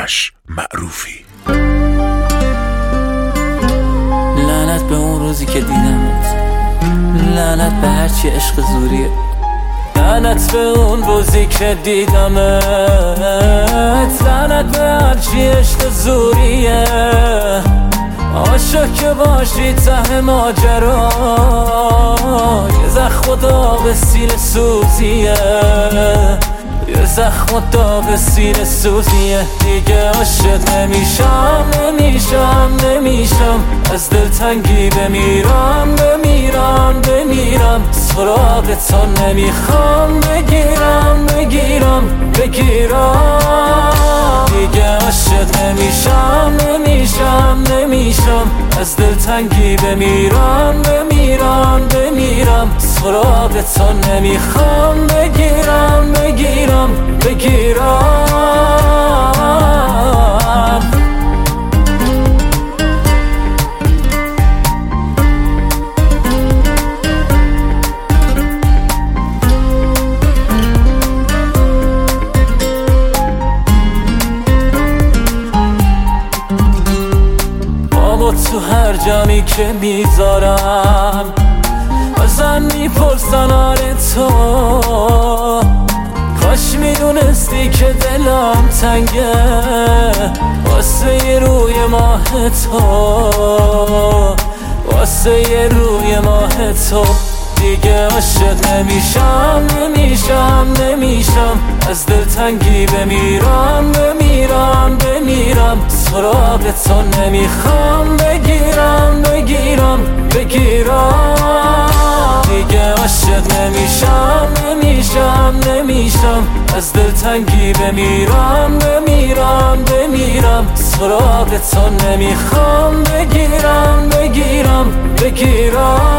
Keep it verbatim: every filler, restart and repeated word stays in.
آرش معروفی. لعنت به اون روزی که دیدمت، لعنت به هرچی عشق زوریه، لعنت به اون روزی که دیدمت، لعنت به هرچی عشق زوریه. عاشق که باشی ته ماجرا، یه زخم و داغ سینه سوزیه، یه زخم و داغ سینه سوزیه. دیگه عاشق نمیشم نمیشم نمیشم، از دلتنگی بمیرم بمیرم بمیرم. سراغ تو نمیخوام بگیرم بگیرم بگیرم. دیگه عاشق نمیشم نمیشم نمیشم، از دلتنگی بمیرم بمیرم بمیرم. سراغ تو نمیخوام بگیرم بگیرم بگیرم. تو هر جمعی که میذارم ازم میپرسن آره تو، کاش میدونستی که دلم تنگه واسه یه روی ماه تو، واسه یه روی ماه تو. دیگه عاشق نمیشم نمیشم نمیشم، از دلتنگی بمیرم بمیرم بمیرم. سراغ تو نمیخوام بگیرم بگیرم بگیرم. دیگه عاشق نمیشم نمیشم نمیشم، از دلتنگی بمیرم بمیرم بمیرم. سراغ تو نمیخوام بگیرم بگیرم بگیرم.